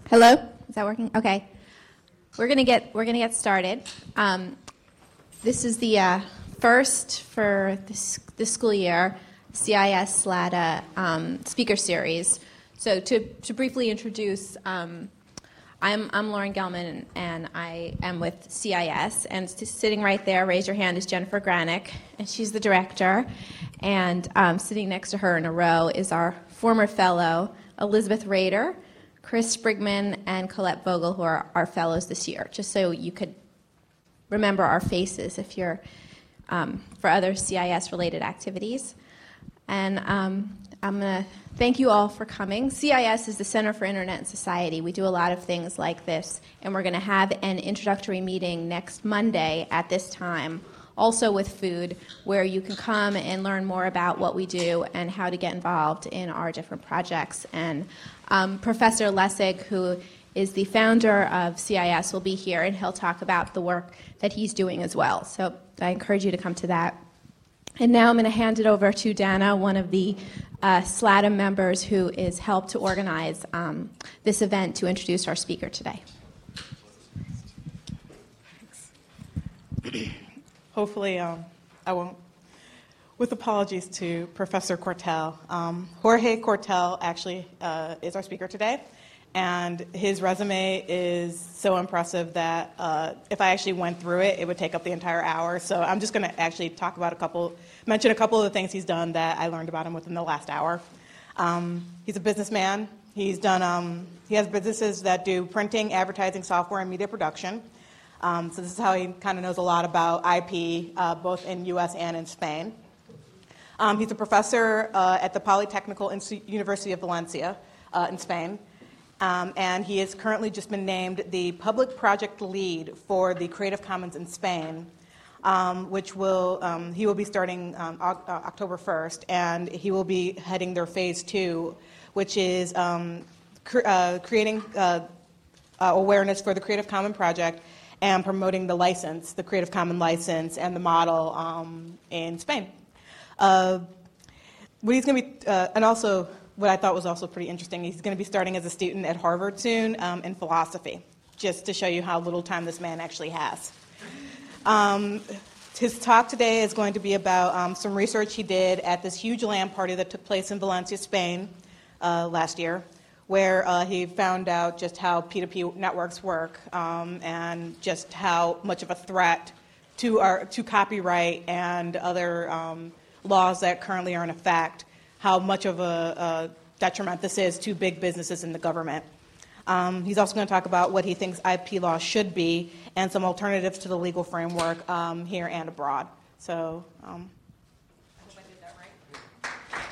Hello? Is that working? Okay. We're gonna get started. This is the first for this school year CIS SLATA speaker series. So to briefly introduce, I'm Lauren Gelman, and I am with CIS. And sitting right there, raise your hand, is Jennifer Granick, and she's the director. And sitting next to her in a row is our former fellow, Elizabeth Rader, Chris Sprigman, and Colette Vogel, who are our fellows this year, just so you could remember our faces if you're for other CIS-related activities. And I'm going to thank you all for coming. CIS is the Center for Internet and Society. We do a lot of things like this, and we're going to have an introductory meeting next Monday at this time, also with food, where you can come and learn more about what we do and how to get involved in our different projects. And Professor Lessig, who is the founder of CIS, will be here, and he'll talk about the work that he's doing as well. So I encourage you to come to that. And now I'm going to hand it over to Dana, one of the SLATA members who is helped to organize this event, to introduce our speaker today. Thanks. Hopefully, I won't, with apologies to Professor Cortell. Jorge Cortell actually is our speaker today, and his resume is so impressive that if I actually went through it, it would take up the entire hour. So I'm just going to actually talk about mention a couple of the things he's done that I learned about him within the last hour. He's a businessman. He has businesses that do printing, advertising, software, and media production. So this is how he kind of knows a lot about IP, both in U.S. and in Spain. He's a professor at the Polytechnical University of Valencia in Spain. And he has currently just been named the public project lead for the Creative Commons in Spain, which he will be starting October 1st, and he will be heading their phase 2, which is creating awareness for the Creative Commons project and promoting the license, the Creative Commons license, and the model in Spain. What he's going to be, and also what I thought was also pretty interesting, he's going to be starting as a student at Harvard soon in philosophy, just to show you how little time this man actually has. His talk today is going to be about some research he did at this huge LAN party that took place in Valencia, Spain last year, where he found out just how P2P networks work and just how much of a threat to copyright and other laws that currently are in effect, how much of a detriment this is to big businesses in the government. He's also going to talk about what he thinks IP law should be and some alternatives to the legal framework here and abroad. So I hope I did that right.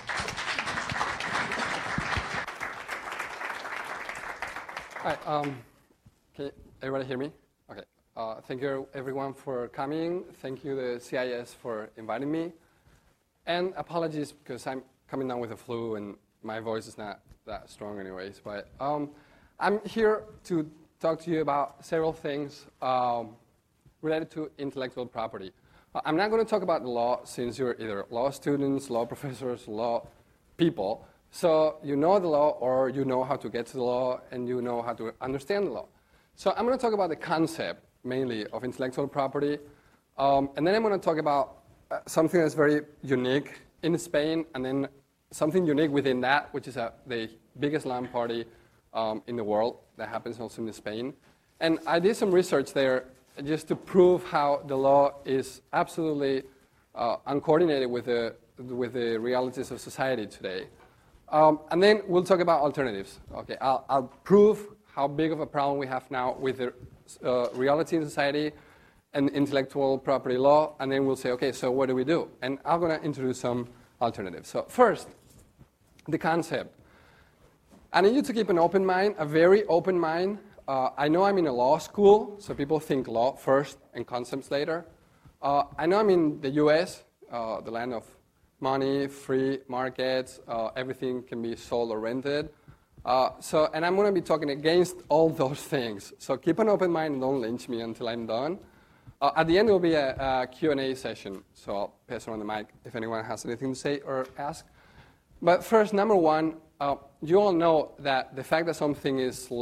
Hi, can everybody hear me? Okay. Thank you, everyone, for coming. Thank you, the CIS, for inviting me. And apologies, because I'm coming down with a flu, and my voice is not that strong anyways. But I'm here to talk to you about several things related to intellectual property. I'm not going to talk about the law, since you're either law students, law professors, law people. So you know the law, or you know how to get to the law, and you know how to understand the law. So I'm going to talk about the concept, mainly, of intellectual property. And then I'm going to talk about something that's very unique in Spain, and then something unique within that, which is the biggest LAN party in the world that happens also in Spain. And I did some research there just to prove how the law is absolutely uncoordinated with the realities of society today. And then we'll talk about alternatives. Okay, I'll prove how big of a problem we have now with the reality in society and intellectual property law, and then we'll say, okay, so what do we do? And I'm going to introduce some alternatives. So first, the concept. I need you to keep an open mind, a very open mind. I know I'm in a law school, so people think law first and concepts later. I know I'm in the US, the land of money, free markets, everything can be sold or rented. And I'm going to be talking against all those things. So keep an open mind and don't lynch me until I'm done. At the end, there will be a Q&A session, so I'll pass around the mic if anyone has anything to say or ask. But first, number one, you all know that the fact that something is law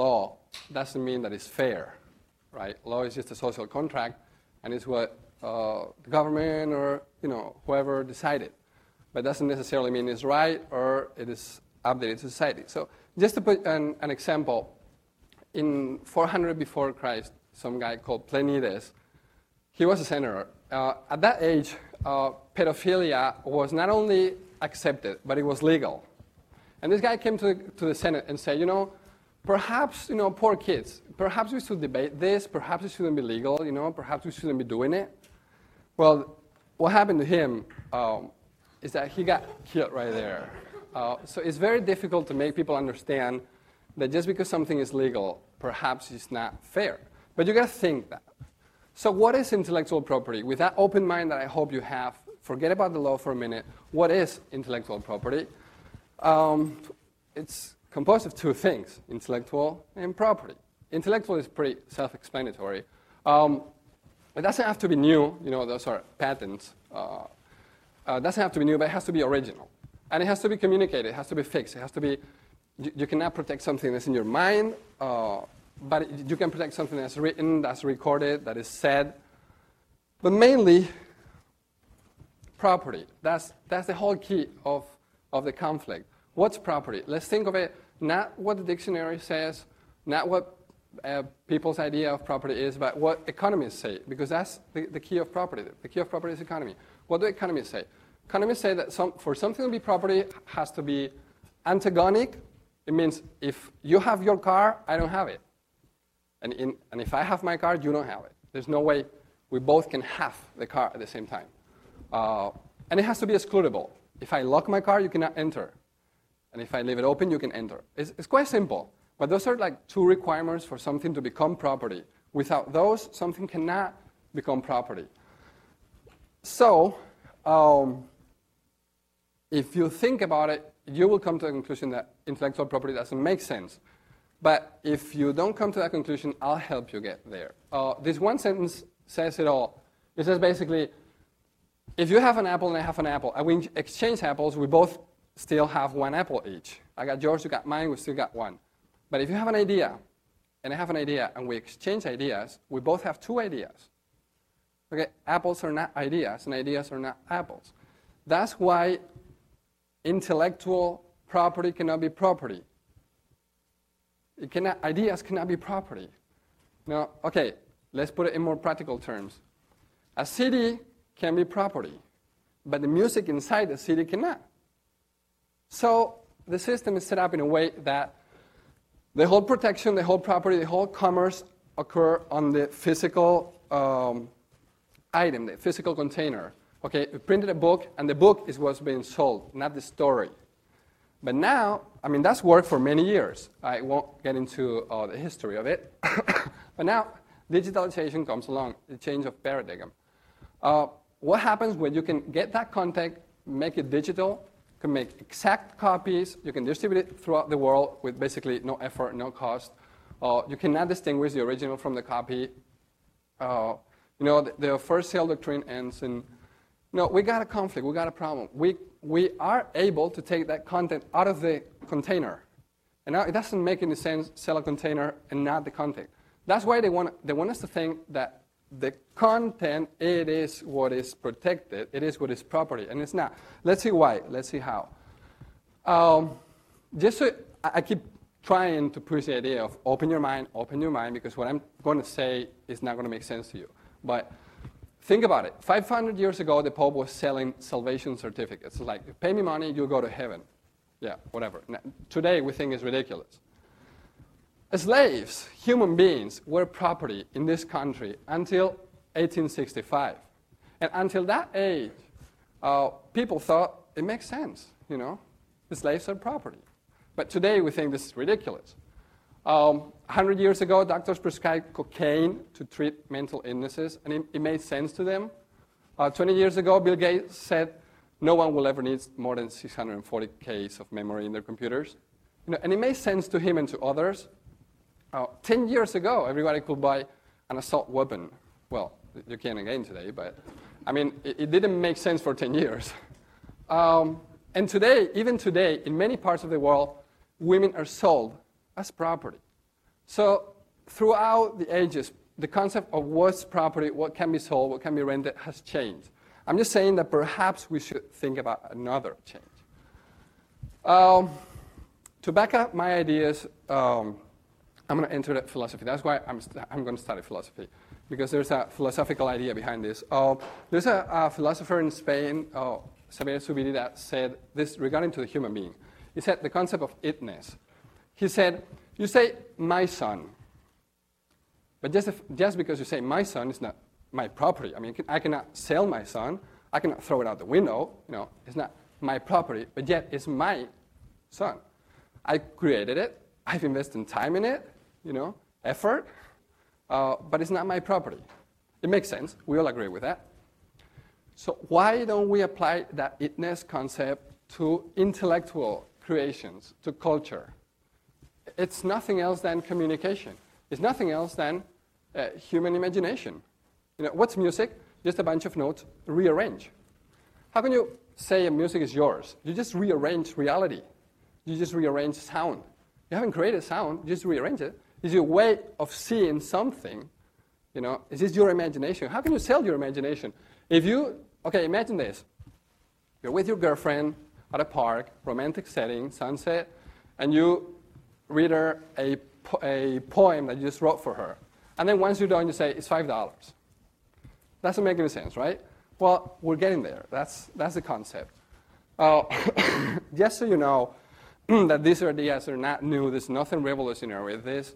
doesn't mean that it's fair, right? Law is just a social contract, and it's what the government or whoever decided, but doesn't necessarily mean it's right or it is updated to society. So just to put an example, in 400 before Christ, some guy called Plinides, he was a senator. At that age, pedophilia was not only accepted, but it was legal. And this guy came to the Senate and said, perhaps, poor kids, perhaps we should debate this, perhaps it shouldn't be legal, perhaps we shouldn't be doing it. Well, what happened to him is that he got killed right there. So it's very difficult to make people understand that just because something is legal, perhaps it's not fair. But you got to think that. So what is intellectual property? With that open mind that I hope you have, forget about the law for a minute. What is intellectual property? It's composed of two things, intellectual and property. Intellectual is pretty self-explanatory. It doesn't have to be new. Those are patents. It doesn't have to be new, but it has to be original. And it has to be communicated. It has to be fixed. It has to be, you cannot protect something that's in your mind, but you can protect something that's written, that's recorded, that is said. But mainly, property. That's the whole key of the conflict. What's property? Let's think of it not what the dictionary says, not what people's idea of property is, but what economists say, because that's the key of property. The key of property is economy. What do economists say? Economists say that for something to be property has to be antagonic. It means if you have your car, I don't have it. And if I have my car, you don't have it. There's no way we both can have the car at the same time. And it has to be excludable. If I lock my car, you cannot enter. And if I leave it open, you can enter. It's quite simple. But those are like two requirements for something to become property. Without those, something cannot become property. So, if you think about it, you will come to the conclusion that intellectual property doesn't make sense. But if you don't come to that conclusion, I'll help you get there. This one sentence says it all. It says basically, if you have an apple and I have an apple, and we exchange apples, we both still have one apple each. I got yours, you got mine, we still got one. But if you have an idea, and I have an idea, and we exchange ideas, we both have two ideas. Okay, apples are not ideas, and ideas are not apples. That's why intellectual property cannot be property. Ideas cannot be property. Now, okay, let's put it in more practical terms. A CD can be property, but the music inside the CD cannot. So the system is set up in a way that the whole protection, the whole property, the whole commerce occur on the physical item, the physical container. Okay, we printed a book, and the book is what's being sold, not the story. But now, that's worked for many years. I won't get into the history of it. But now, digitalization comes along, the change of paradigm. What happens when you can get that content, make it digital, can make exact copies, you can distribute it throughout the world with basically no effort, no cost. You cannot distinguish the original from the copy. The first sale doctrine ends in, we got a conflict, we got a problem. We are able to take that content out of the container. And now it doesn't make any sense sell a container and not the content. That's why they want us to think that the content, it is what is protected, it is what is property, and it's not. Let's see why, let's see how. I keep trying to push the idea of open your mind, because what I'm going to say is not going to make sense to you. But think about it. 500 years ago, the Pope was selling salvation certificates. It's like, pay me money, you'll go to heaven. Yeah, whatever. Now, today, we think it's ridiculous. Slaves, human beings, were property in this country until 1865. And until that age, people thought it makes sense, The slaves are property. But today, we think this is ridiculous. 100 years ago, doctors prescribed cocaine to treat mental illnesses, and it made sense to them. 20 years ago, Bill Gates said no one will ever need more than 640 Ks of memory in their computers. And it made sense to him and to others. 10 years ago, everybody could buy an assault weapon. Well, you can again today, but it didn't make sense for 10 years. And today, even today, in many parts of the world, women are sold as property. So throughout the ages, the concept of what's property, what can be sold, what can be rented has changed. I'm just saying that perhaps we should think about another change. To back up my ideas, I'm going to enter philosophy. That's why I'm going to study philosophy, because there's a philosophical idea behind this. There's a philosopher in Spain, Xavier Zubiri, that said this regarding to the human being. He said the concept of itness. He said, you say, my son. But just because you say my son is not my property. I mean, I cannot sell my son. I cannot throw it out the window. It's not my property, but yet it's my son. I created it. I've invested time in it, effort, but it's not my property. It makes sense. We all agree with that. So why don't we apply that itness concept to intellectual creations, to culture? It's nothing else than communication. It's nothing else than human imagination. What's music? Just a bunch of notes rearranged. How can you say music is yours? You just rearrange reality. You just rearrange sound. You haven't created sound, you just rearrange it. It's your way of seeing something. Is this your imagination? How can you sell your imagination? Imagine this. You're with your girlfriend at a park, romantic setting, sunset, and you read her a poem that you just wrote for her. And then once you're done, you say, it's $5. Doesn't make any sense, right? Well, we're getting there. That's the concept. Just so you know that these ideas are not new, there's nothing revolutionary with this.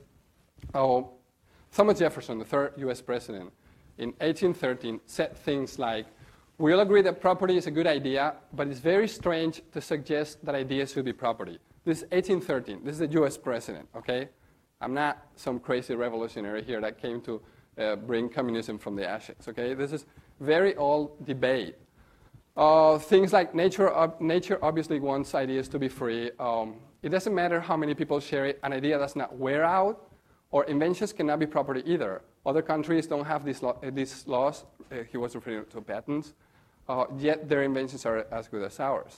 Thomas Jefferson, the third U.S. president, in 1813 said things like, we all agree that property is a good idea, but it's very strange to suggest that ideas should be property. This is 1813. This is the U.S. president, okay? I'm not some crazy revolutionary here that came to bring communism from the ashes, okay? This is very old debate. Things like nature obviously wants ideas to be free. It doesn't matter how many people share it. An idea does not wear out, or inventions cannot be property either. Other countries don't have these laws. He was referring to patents. Yet their inventions are as good as ours.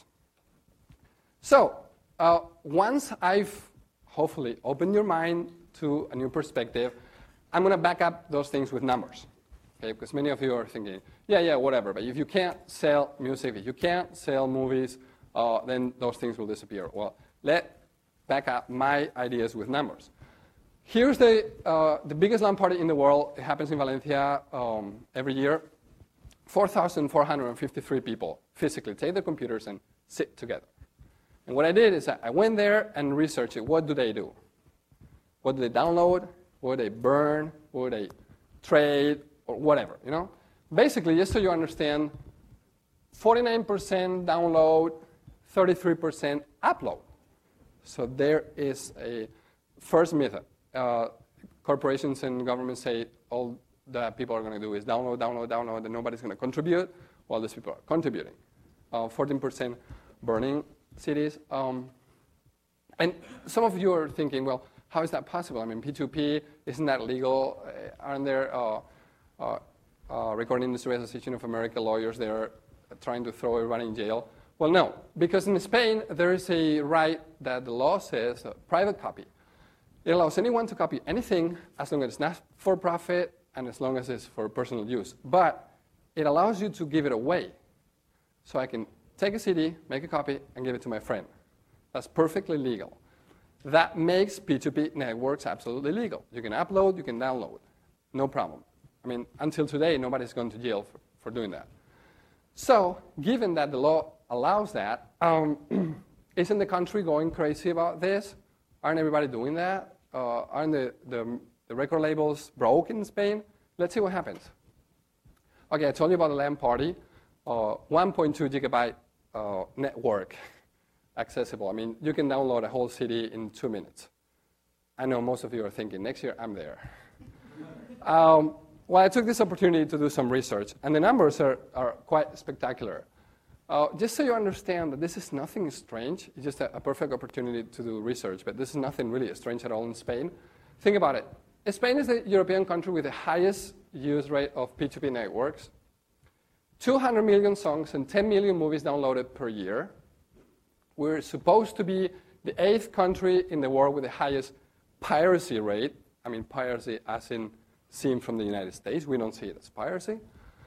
So once I've hopefully opened your mind to a new perspective, I'm going to back up those things with numbers. Okay, because many of you are thinking, yeah, whatever. But if you can't sell music, if you can't sell movies, then those things will disappear. Well, let's back up my ideas with numbers. Here's the biggest LAN party in the world. It happens in Valencia every year. 4,453 people physically take their computers and sit together. And what I did is I went there and researched it. What do they do? What do they download? What do they burn? What do they trade? Or whatever, Basically, just so you understand, 49% download, 33% upload. So there is a first method. Corporations and governments say all that people are going to do is download, and nobody's going to contribute, while these people are contributing. 14% burning CDs. And some of you are thinking, well, how is that possible? I mean, P2P, isn't that legal? Aren't there Recording Industry Association of America lawyers there trying to throw everybody in jail? Well, no, because in Spain, there is a right that the law says, private copy. It allows anyone to copy anything as long as it's not for profit and as long as it's for personal use. But it allows you to give it away. So I can take a CD, make a copy, and give it to my friend. That's perfectly legal. That makes P2P networks absolutely legal. You can upload, you can download. No problem. I mean, until today, nobody's gone to jail for doing that. So, given that the law allows that, isn't the country going crazy about this? Aren't everybody doing that? Aren't the record labels broke in Spain? Let's see what happens. Okay, I told you about the LAN party. 1.2 gigabyte network accessible. I mean, you can download a whole CD in 2 minutes. I know most of you are thinking, next year I'm there. Well, I took this opportunity to do some research, and the numbers are quite spectacular. Just so you understand that this is nothing strange, it's just a perfect opportunity to do research, but this is nothing really strange at all in Spain. Think about it. Spain is the European country with the highest use rate of P2P networks. 200 million songs and 10 million movies downloaded per year. We're supposed to be the 8th country in the world with the highest piracy rate. I mean piracy as in seen from the United States. We don't see it as piracy.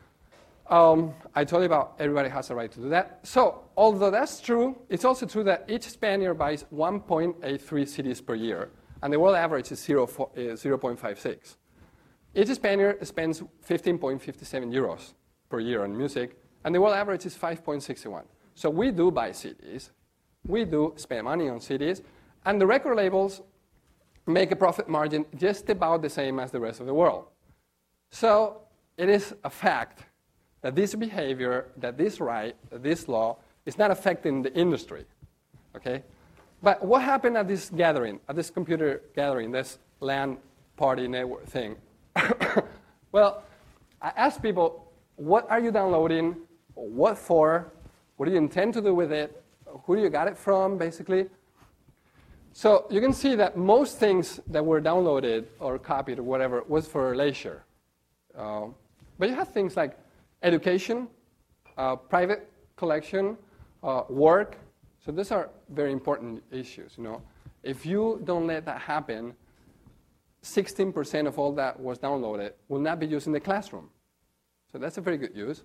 I told you about everybody has a right to do that. So although that's true, it's also true that each Spaniard buys 1.83 CDs per year, and the world average is 0.56. Each Spaniard spends 15.57 euros per year on music, and the world average is 5.61. So we do buy CDs. We do spend money on CDs, and the record labels make a profit margin just about the same as the rest of the world. So it is a fact that this behavior, that this right, that this law is not affecting the industry, okay? But what happened at this gathering, at this computer gathering, this LAN party network thing? Well, I asked people, what are you downloading? What for? What do you intend to do with it? Who do you got it from, basically? So you can see that most things that were downloaded or copied or whatever was for leisure. But you have things like education, private collection, work. So these are very important issues. You know, if you don't let that happen, 16% of all that was downloaded will not be used in the classroom. So that's a very good use.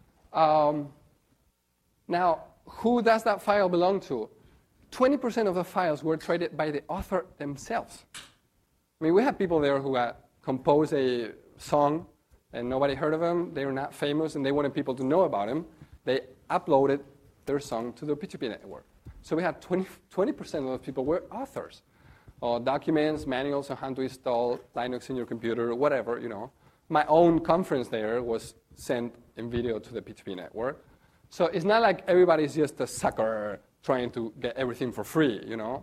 Now, who does that file belong to? 20% of the files were traded by the author themselves. I mean, we have people there who composed a song and nobody heard of them. They were not famous and they wanted people to know about them. They uploaded their song to the P2P network. So we had 20% of those people were authors. Documents, manuals on how to install Linux in your computer, whatever, you know. My own conference there was sent in video to the P2P network. So it's not like everybody's just a sucker trying to get everything for free, you know.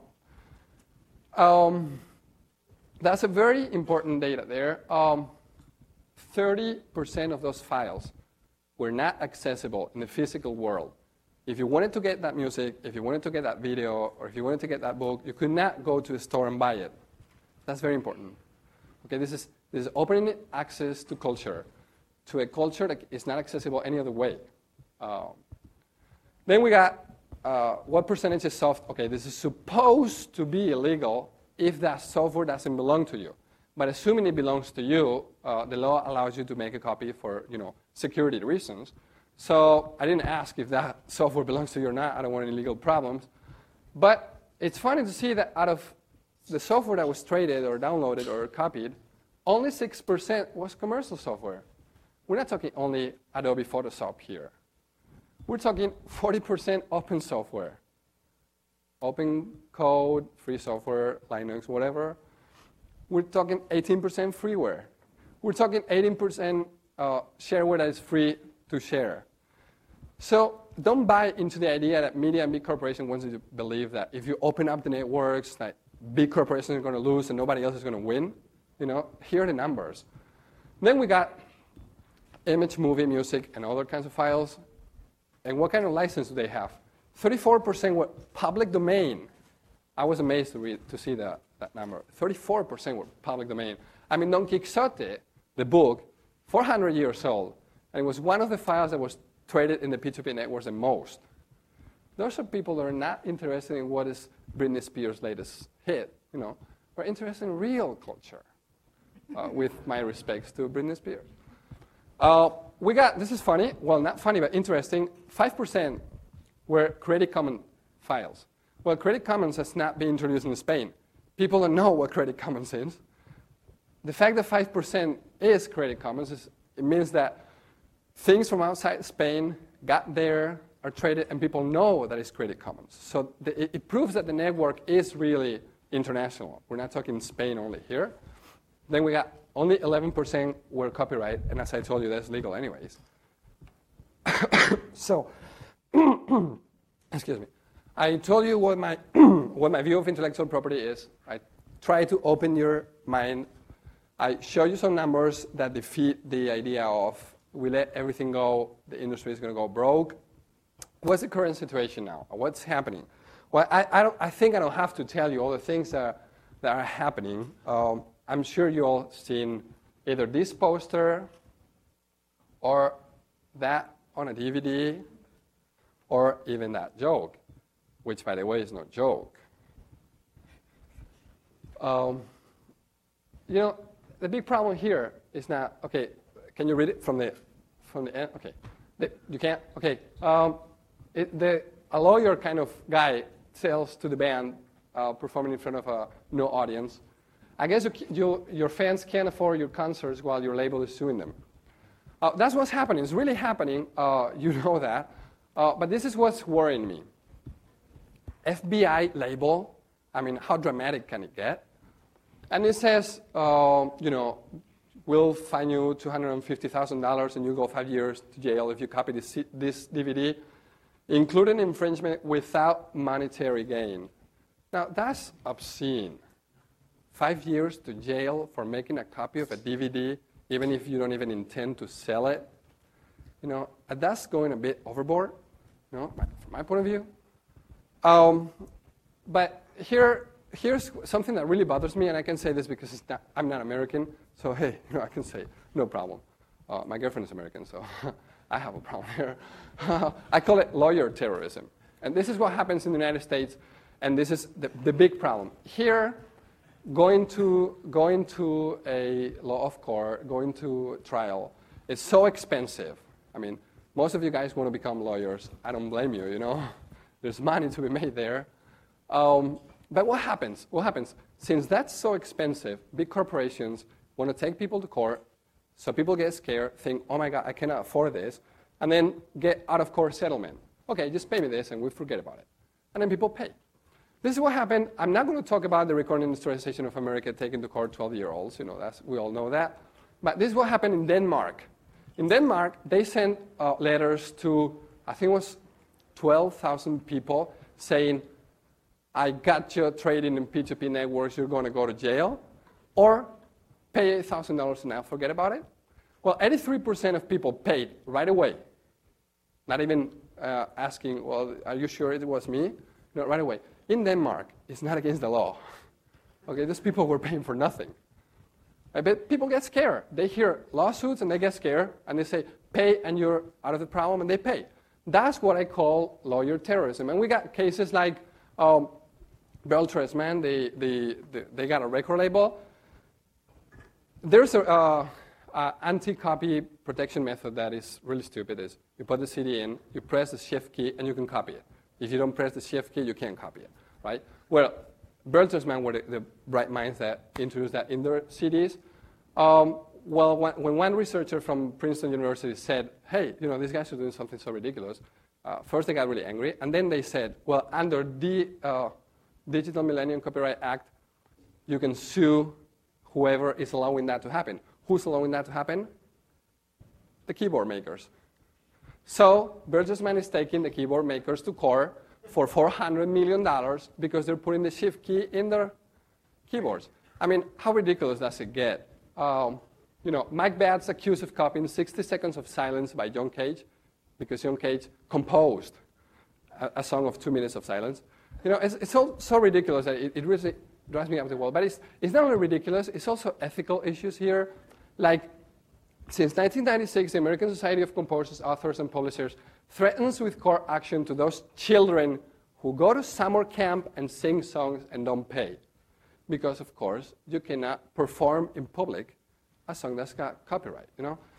That's a very important data there. 30% of those files were not accessible in the physical world. If you wanted to get that music, if you wanted to get that video, or if you wanted to get that book, you could not go to a store and buy it. That's very important. Okay, this is opening access to culture, to a culture that is not accessible any other way. Then we got what percentage is soft. Okay, this is supposed to be illegal if that software doesn't belong to you. But assuming it belongs to you, the law allows you to make a copy for, you know, security reasons. So I didn't ask if that software belongs to you or not. I don't want any legal problems. But it's funny to see that out of the software that was traded or downloaded or copied, only 6% was commercial software. We're not talking only Adobe Photoshop here. We're talking 40% open software. Open code, free software, Linux, whatever. We're talking 18% freeware. We're talking 18% shareware that is free to share. So don't buy into the idea that media and big corporations want you to believe that if you open up the networks, that big corporations are going to lose and nobody else is going to win. You know, here are the numbers. Then we got image, movie, music, and other kinds of files. And what kind of license do they have? 34% were public domain. I was amazed to see that number. 34% were public domain. I mean, Don Quixote, the book, 400 years old, and it was one of the files that was traded in the P2P networks the most. Those are people that are not interested in what is Britney Spears' latest hit. You know, we're interested in real culture. With my respects to Britney Spears. We got, this is funny, well, not funny, but interesting, 5% were Creative Commons files. Well, Creative Commons has not been introduced in Spain. People don't know what Creative Commons is. The fact that 5% is Creative Commons, it means that things from outside Spain got there, are traded, and people know that it's Creative Commons. So it proves that the network is really international. We're not talking Spain only here. Then we got only 11% were copyright, and as I told you, that's legal anyways. So, excuse me. I told you what my what my view of intellectual property is. I try to open your mind. I show you some numbers that defeat the idea of we let everything go, the industry is going to go broke. What's the current situation now? What's happening? Well, I think I don't have to tell you all the things that are happening. I'm sure you all seen either this poster or that on a DVD or even that joke, which, by the way, is no joke. the big problem here is not, okay, can you read it from the end? Okay. You can't? Okay. A lawyer kind of guy tells to the band performing in front of no audience, I guess your fans can't afford your concerts while your label is suing them. That's what's happening. It's really happening. You know that. But this is what's worrying me. FBI label, I mean, how dramatic can it get? And it says, we'll fine you $250,000 and you go 5 years to jail if you copy this DVD, including infringement without monetary gain. Now, that's obscene. 5 years to jail for making a copy of a DVD, even if you don't even intend to sell it. That's going a bit overboard, from my point of view. But here's something that really bothers me, and I can say this because I'm not American, so hey, I can say, no problem. My girlfriend is American, so I have a problem here. I call it lawyer terrorism. And this is what happens in the United States, and this is the big problem. Here, going to a law of court, going to trial, is so expensive. I mean, most of you guys want to become lawyers. I don't blame you, There's money to be made there. But what happens? Since that's so expensive, big corporations want to take people to court, so people get scared, think, oh my God, I cannot afford this, and then get out-of-court settlement. Okay, just pay me this, and we forget about it. And then people pay. This is what happened. I'm not going to talk about the recording industrialization of America taking to court 12-year-olds. We all know that. But this is what happened in Denmark. In Denmark, they sent letters to, I think it was 12,000 people saying, I got you trading in P2P networks, you're going to go to jail, or pay $8,000 now, forget about it. Well, 83% of people paid right away, not even asking, well, are you sure it was me? No, right away. In Denmark, it's not against the law. Okay, these people were paying for nothing. I bet people get scared. They hear lawsuits and they get scared, and they say, pay and you're out of the problem, and they pay. That's what I call lawyer terrorism. And we got cases like Beltres, man, they got a record label. There's a anti-copy protection method that is really stupid. Is you put the CD in, you press the shift key, and you can copy it. If you don't press the shift key, you can't copy it, right? Well, Bertelsmann were the bright minds that introduced that in their CDs. When one researcher from Princeton University said, hey, these guys are doing something so ridiculous, first they got really angry, and then they said, well, under the Digital Millennium Copyright Act, you can sue whoever is allowing that to happen. Who's allowing that to happen? The keyboard makers. So Bertelsmann is taking the keyboard makers to court for $400 million because they're putting the shift key in their keyboards. I mean, how ridiculous does it get? Mike Batt's accused of copying 60 Seconds of Silence by John Cage because John Cage composed a song of 2 minutes of silence. It's so ridiculous that it really drives me up the wall. But it's not only ridiculous, it's also ethical issues here. Like, since 1996, the American Society of Composers, Authors, and Publishers threatens with court action to those children who go to summer camp and sing songs and don't pay. Because, of course, you cannot perform in public a song that's got copyright,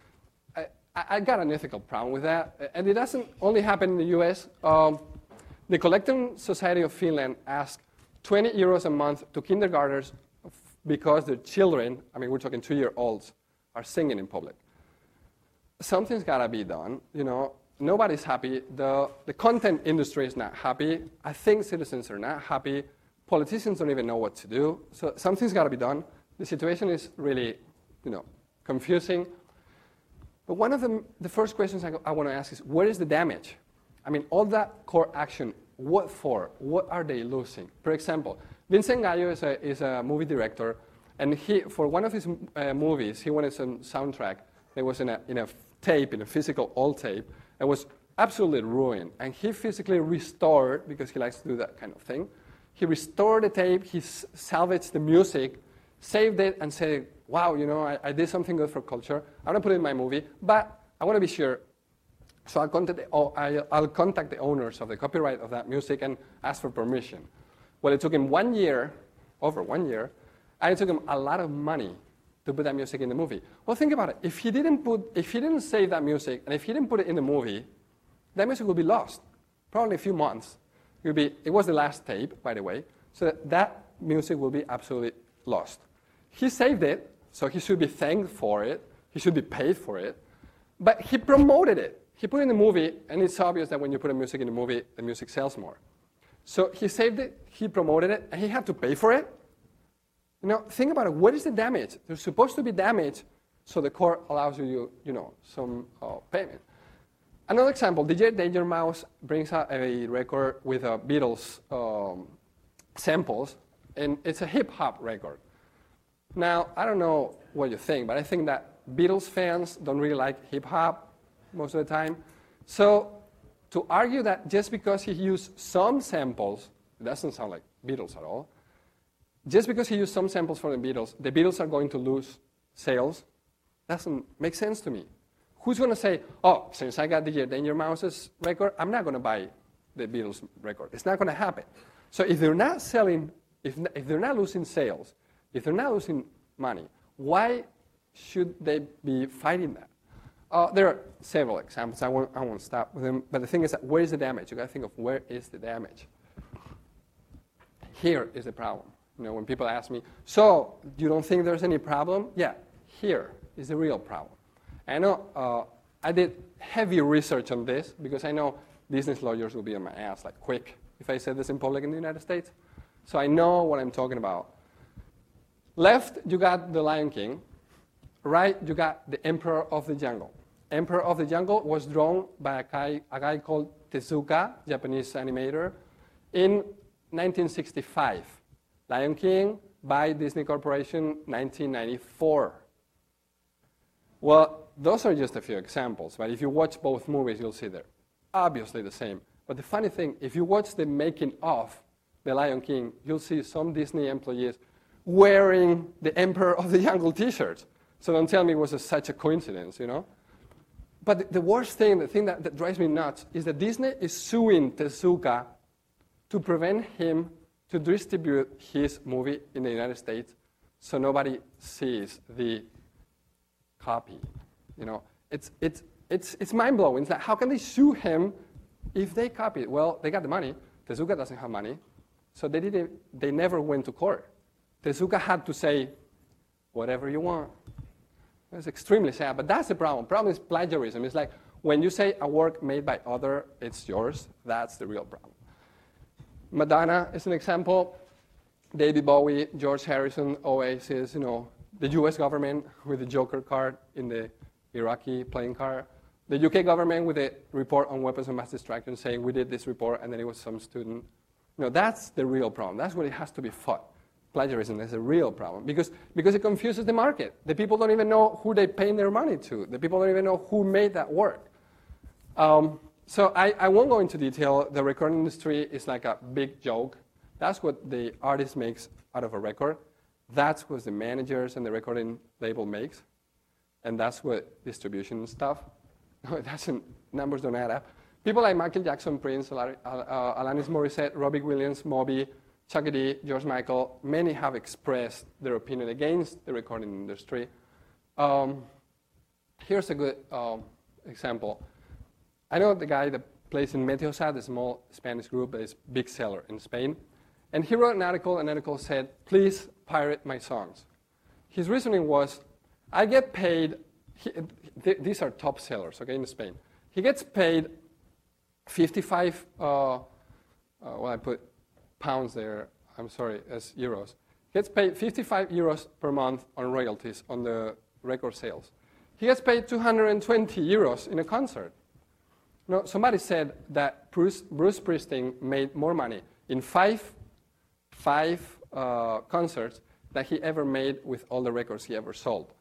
I got an ethical problem with that. And it doesn't only happen in the US. The Collecting Society of Finland asked 20 euros a month to kindergartners because their children, I mean, we're talking 2-year-olds, are singing in public. Something's got to be done. Nobody's happy. The content industry is not happy. I think citizens are not happy. Politicians don't even know what to do. So something's got to be done. The situation is really, confusing. But one of the first questions I want to ask is, where is the damage? I mean, all that court action, what for? What are they losing? For example, Vincent Gallo is a movie director, and for one of his movies, he wanted some soundtrack that was in a tape, in a physical old tape, and was absolutely ruined. And he physically restored, because he likes to do that kind of thing, he restored the tape, he salvaged the music, saved it, and said, wow, I did something good for culture. I want to put it in my movie, but I want to be sure. So I'll contact the owners of the copyright of that music and ask for permission. Well, it took him 1 year, over 1 year, And it took him a lot of money to put that music in the movie. Well, think about it. If he didn't save that music, and if he didn't put it in the movie, that music would be lost. Probably a few months. It was the last tape, by the way, so that music will be absolutely lost. He saved it, so he should be thanked for it. He should be paid for it. But he promoted it. He put it in the movie, and it's obvious that when you put a music in the movie, the music sells more. So he saved it, he promoted it, and he had to pay for it. Think about it. What is the damage? There's supposed to be damage, so the court allows you, some payment. Another example, DJ Danger Mouse brings out a record with Beatles samples, and it's a hip-hop record. Now, I don't know what you think, but I think that Beatles fans don't really like hip-hop most of the time. So to argue that just because he used some samples, it doesn't sound like Beatles at all, just because he used some samples from the Beatles are going to lose sales, doesn't make sense to me. Who's going to say, oh, since I got DJ Danger Mouse's record, I'm not going to buy the Beatles record? It's not going to happen. So if they're not selling, if they're not losing sales, if they're not losing money, why should they be fighting that? There are several examples. I won't stop with them. But the thing is that where is the damage? You've got to think of where is the damage. Here is the problem. When people ask me, so you don't think there's any problem? Yeah, here is the real problem. I know I did heavy research on this because I know business lawyers will be on my ass like quick if I say this in public in the United States. So I know what I'm talking about. Left, you got The Lion King. Right, you got The Emperor of the Jungle. Emperor of the Jungle was drawn by a guy called Tezuka, Japanese animator, in 1965. Lion King by Disney Corporation, 1994. Well, those are just a few examples, but if you watch both movies, you'll see they're obviously the same. But the funny thing, if you watch the making of The Lion King, you'll see some Disney employees wearing the Emperor of the Jungle t-shirts. So don't tell me it was such a coincidence, But the worst thing, the thing that drives me nuts, is that Disney is suing Tezuka to prevent him to distribute his movie in the United States so nobody sees the copy. It's mind-blowing. It's like, how can they sue him if they copy it? Well, they got the money. Tezuka doesn't have money. So they never went to court. Tezuka had to say, whatever you want. It's extremely sad, but that's the problem. The problem is plagiarism. It's like when you say a work made by other, it's yours. That's the real problem. Madonna is an example. David Bowie, George Harrison, Oasis, the US government with the Joker card in the Iraqi plane car. The UK government with a report on weapons of mass destruction saying we did this report and then it was some student. That's the real problem. That's what it has to be fought. Plagiarism is a real problem because it confuses the market. The people don't even know who they pay their money to. The people don't even know who made that work. So I won't go into detail. The recording industry is like a big joke. That's what the artist makes out of a record. That's what the managers and the recording label makes. And that's what distribution stuff. No, it doesn't. Numbers don't add up. People like Michael Jackson, Prince, Alanis Morissette, Robbie Williams, Moby, Chuck D., George Michael, many have expressed their opinion against the recording industry. Here's a good example. I know the guy that plays in Meteosat, a small Spanish group that is a big seller in Spain. And he wrote an article said, please pirate my songs. His reasoning was, I get paid, these are top sellers, in Spain. He gets paid 55, I put pounds there, I'm sorry, as euros. He gets paid 55 euros per month on royalties on the record sales. He gets paid 220 euros in a concert. No, somebody said that Bruce Springsteen made more money in five concerts that he ever made with all the records he ever sold.